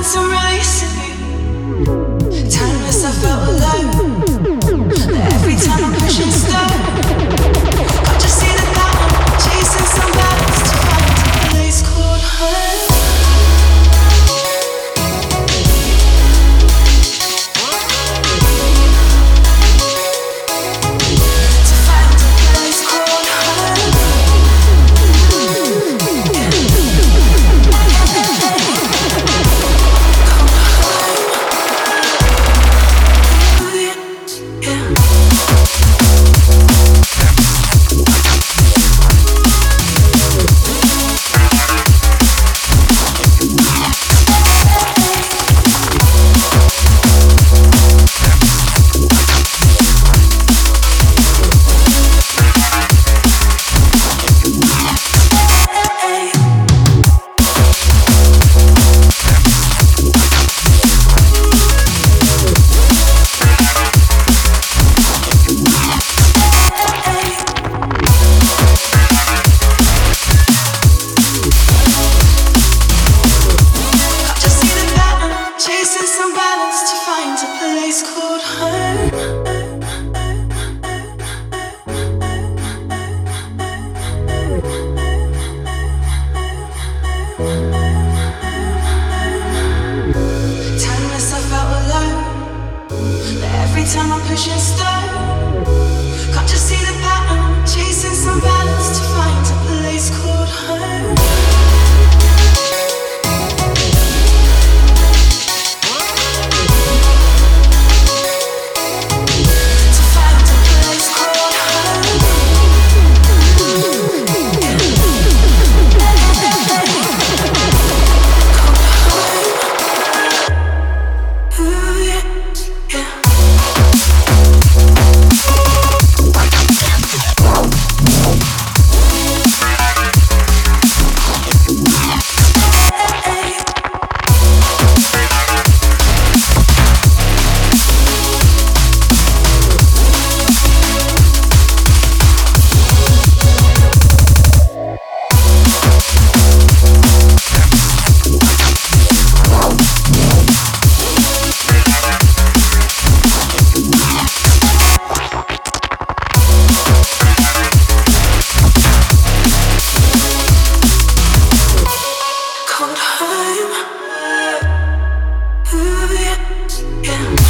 momentum racing. Timeless, I felt alive. Every time I'm pushing start, I just see the pattern, chasing some balance to find a place called home. Every time I'm pushing start, can't you see the pattern? Chasing some balance to find a place called home. Yeah.